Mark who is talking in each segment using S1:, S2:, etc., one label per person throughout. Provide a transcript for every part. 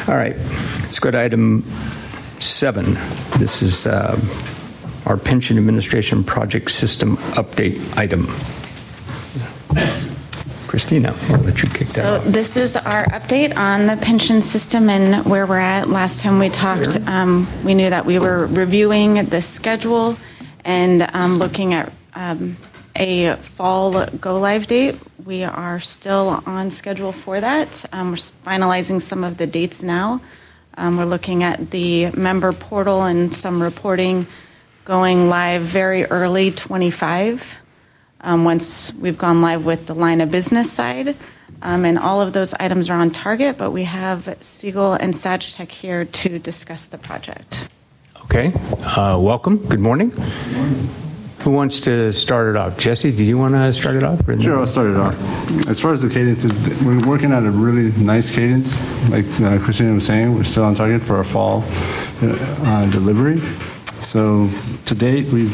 S1: All right, let's go to item 7. This is our pension administration project system update item. Christina, I'll let you kick that off.
S2: So this is our update on the pension system and where we're at. Last time we talked, we knew that we were reviewing the schedule and looking at a fall go-live date. We are still on schedule for that. We're finalizing some of the dates now. We're looking at the member portal and some reporting going live very early 25. Once we've gone live with the line of business side. And all of those items are on target, but we have Siegel and Sagitech here to discuss the project.
S1: Okay, welcome. Good morning. Who wants to start it off? Jesse, do you want to start it off?
S3: Sure, I'll start it off. As far as the cadence, we're working at a really nice cadence. Like Christina was saying, we're still on target for our fall delivery. So to date, we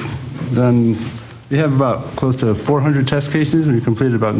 S3: have about close to 400 test cases. We completed about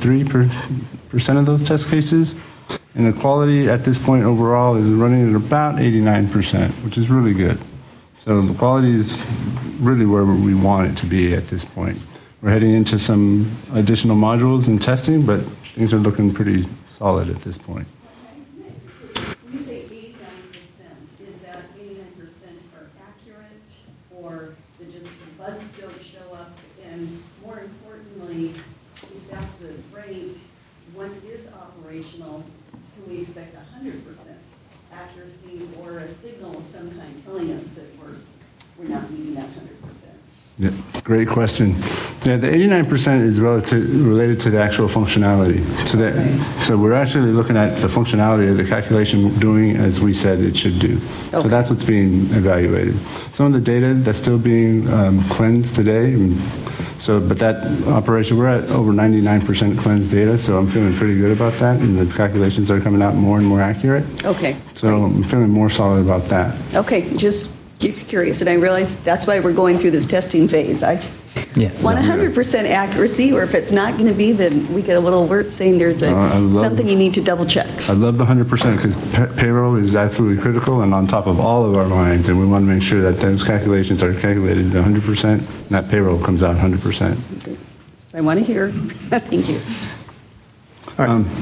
S3: 93% of those test cases. And the quality at this point overall is running at about 89%, which is really good. So the quality is really where we want it to be at this point. We're heading into some additional modules and testing, but things are looking pretty solid at this point.
S4: When you say 89%, is that 89% are accurate, or that just the buttons don't show up? And more importantly, if that's the rate, once it is operational, can we expect 100% accuracy or a signal of some kind telling us that we're not meeting that 100%?
S3: Yeah, great question. Yeah, the 89% is related to the actual functionality. So we're actually looking at the functionality of the calculation doing as we said it should do. Okay. So that's what's being evaluated. Some of the data that's still being cleansed today. But that operation, we're at over 99% cleansed data, so I'm feeling pretty good about that, and the calculations are coming out more and more accurate.
S4: Okay.
S3: So I'm feeling more solid about that.
S4: Okay, just curious, and I realize that's why we're going through this testing phase. I just want 100% accuracy, or if it's not going to be, then we get a little alert saying there's something you need to double check.
S3: I love the 100% because payroll is absolutely critical and on top of all of our lines, and we want to make sure that those calculations are calculated to 100% and that payroll comes out 100%.
S4: Okay. I want to hear. Thank you.
S3: All right.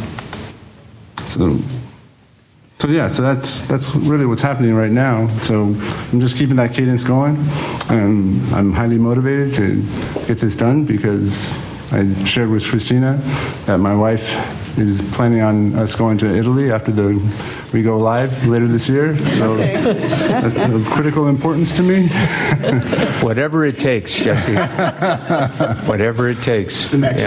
S3: So that's really what's happening right now. So I'm just keeping that cadence going. I'm highly motivated to get this done because I shared with Christina that my wife is planning on us going to Italy after we go live later this year. So that's of critical importance to me.
S1: Whatever it takes, Jesse. Whatever it takes.
S3: But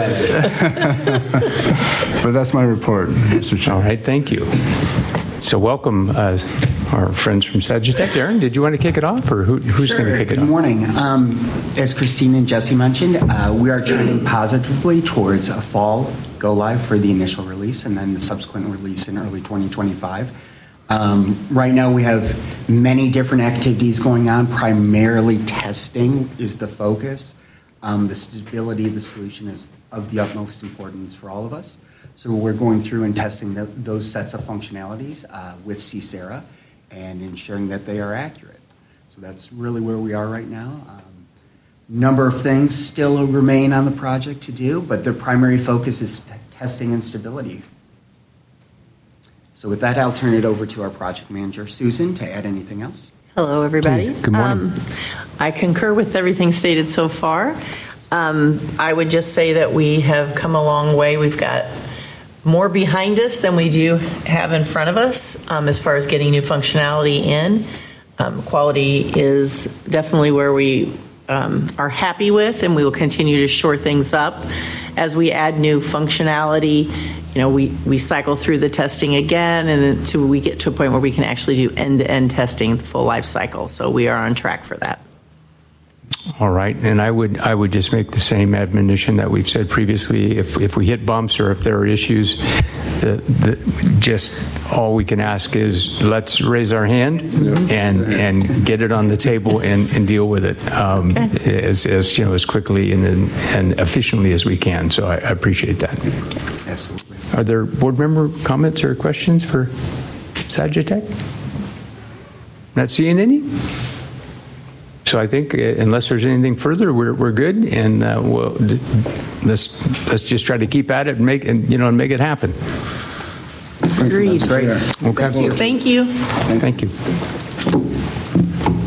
S3: that's my report, Mr. Chair.
S1: All right, thank you. So welcome our friends from Sagitech. Aaron, did you want to kick it off, or who's going to kick it off?
S5: Good morning. As Christine and Jesse mentioned, we are trending positively towards a fall go-live for the initial release and then the subsequent release in early 2025. Right now we have many different activities going on. Primarily testing is the focus. The stability of the solution is of the utmost importance for all of us. So we're going through and testing those sets of functionalities with CSERA and ensuring that they are accurate. So that's really where we are right now. Number of things still remain on the project to do, but the primary focus is testing and stability. So with that, I'll turn it over to our project manager, Susan, to add anything else.
S6: Hello, everybody.
S1: Please. Good morning.
S6: I concur with everything stated so far. I would just say that we have come a long way. We've got more behind us than we do have in front of us as far as getting new functionality in. Quality is definitely where we are happy with, and we will continue to shore things up as we add new functionality. We cycle through the testing again, and until we get to a point where we can actually do end-to-end testing, the full life cycle. So we are on track for that.
S1: All right, and I would just make the same admonition that we've said previously. If we hit bumps or if there are issues, just all we can ask is let's raise our hand and get it on the table and deal with it as quickly and efficiently as we can. So I appreciate that.
S5: Absolutely.
S1: Are there board member comments or questions for Sagitech? Not seeing any? So I think unless there's anything further, we're good, and let's just try to keep at it and make it happen.
S6: Agreed.
S5: That's great.
S1: Okay.
S6: Thank you.
S1: Thank you.